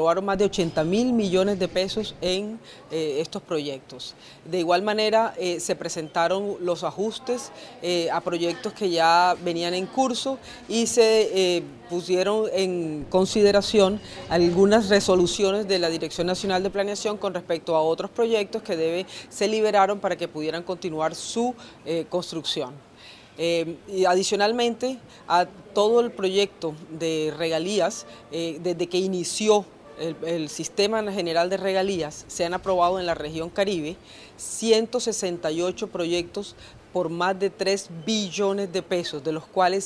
aprobaron más de 80.000 millones de pesos en estos proyectos. De igual manera, se presentaron los ajustes a proyectos que ya venían en curso y se pusieron en consideración algunas resoluciones de la Dirección Nacional de Planeación con respecto a otros proyectos que se liberaron para que pudieran continuar su construcción. Y adicionalmente a todo el proyecto de regalías, desde que inició el Sistema General de Regalías, se han aprobado en la región Caribe 168 proyectos por más de 3 billones de pesos, de los cuales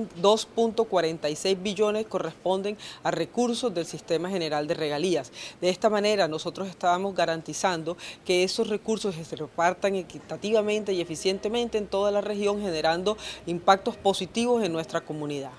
2.46 billones corresponden a recursos del Sistema General de Regalías. De esta manera nosotros estamos garantizando que esos recursos se repartan equitativamente y eficientemente en toda la región, generando impactos positivos en nuestra comunidad.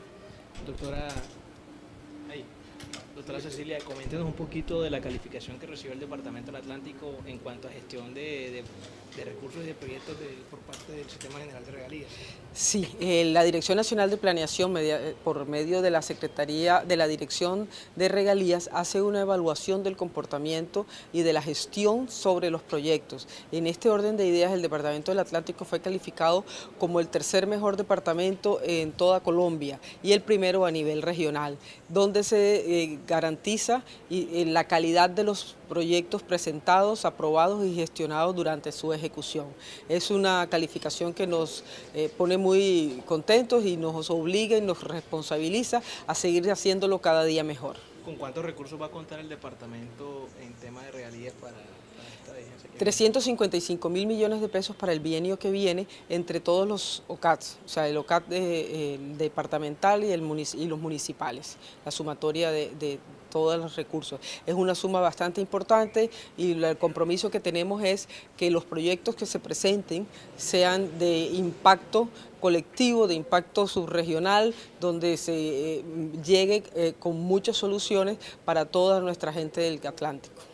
Doctora Cecilia, coméntenos un poquito de la calificación que recibió el Departamento del Atlántico en cuanto a gestión de recursos y de proyectos por parte del Sistema General de Regalías. Sí, la Dirección Nacional de Planeación, por medio de la Secretaría de la Dirección de Regalías, hace una evaluación del comportamiento y de la gestión sobre los proyectos. En este orden de ideas, el Departamento del Atlántico fue calificado como el tercer mejor departamento en toda Colombia y el primero a nivel regional, donde se garantiza la calidad de los proyectos presentados, aprobados y gestionados durante su ejecución. Es una calificación que nos pone muy contentos y nos obliga y nos responsabiliza a seguir haciéndolo cada día mejor. ¿Con cuántos recursos va a contar el departamento en tema de regalías para esta vigencia? 355.000 millones de pesos para el bienio que viene entre todos los OCATs, o sea, el OCAT departamental y los municipales, la sumatoria de todos los recursos. Es una suma bastante importante y el compromiso que tenemos es que los proyectos que se presenten sean de impacto colectivo, de impacto subregional, donde se llegue con muchas soluciones para toda nuestra gente del Atlántico.